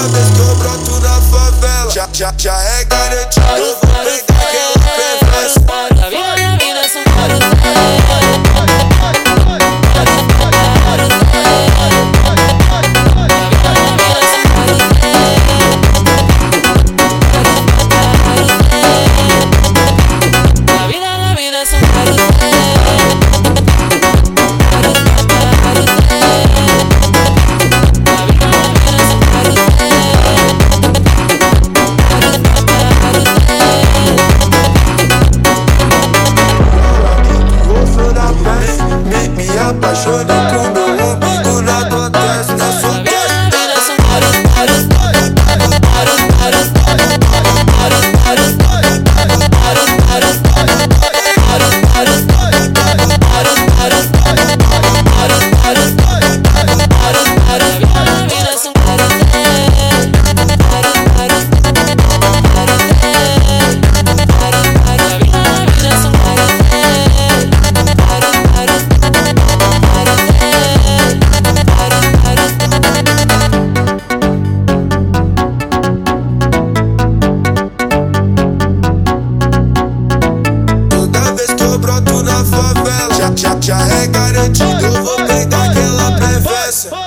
Toda vez que eu broto na favela, já é garantido, eu vou pegar aquela preferência. A vida da vida são vários. Me apaixonei com meu umbigo na tua testa, na sua testa. Já é garantido, eu vou pegar aquela preferência.